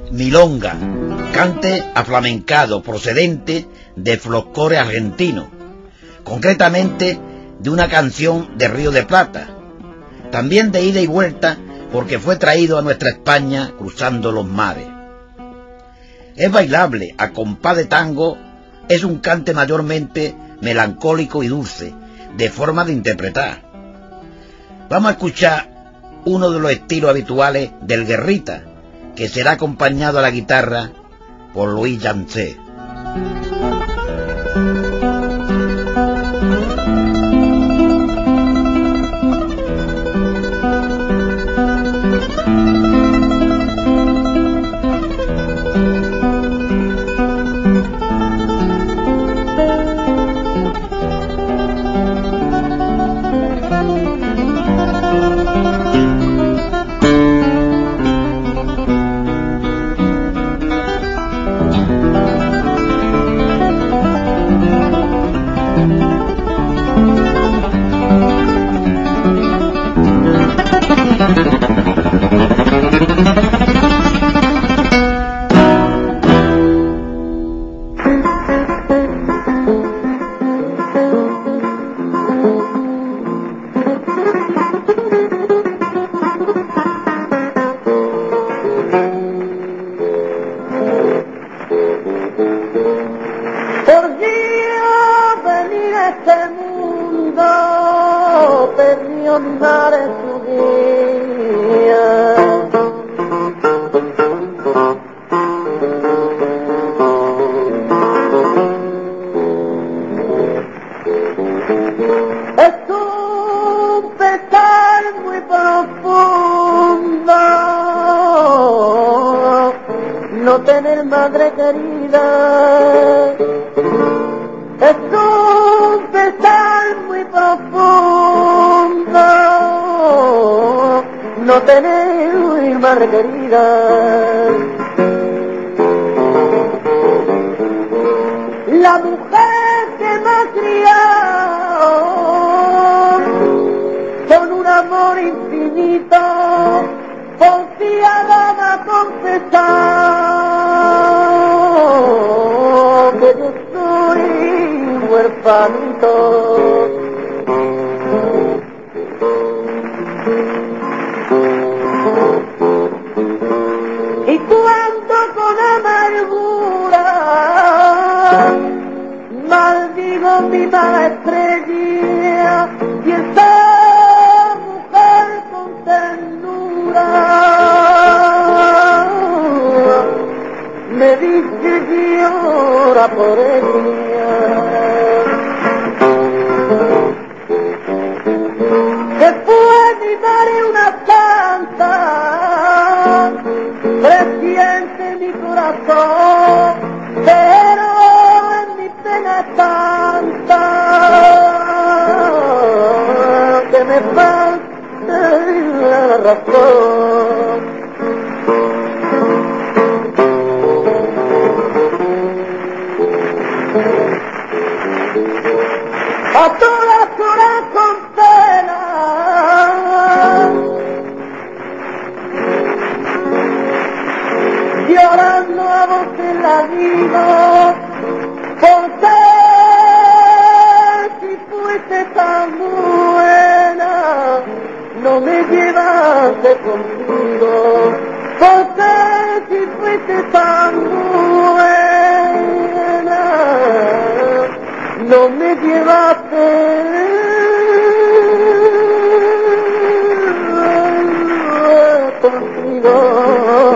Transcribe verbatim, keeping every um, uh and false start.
milonga, cante aflamencado procedente de folclore argentino, concretamente de una canción de Río de Plata, también de ida y vuelta porque fue traído a nuestra España cruzando los mares. Es bailable a compás de tango, es un cante mayormente melancólico y dulce, de forma de interpretar. Vamos a escuchar uno de los estilos habituales del guerrita, que será acompañado a la guitarra por Luis Llancé. Contigo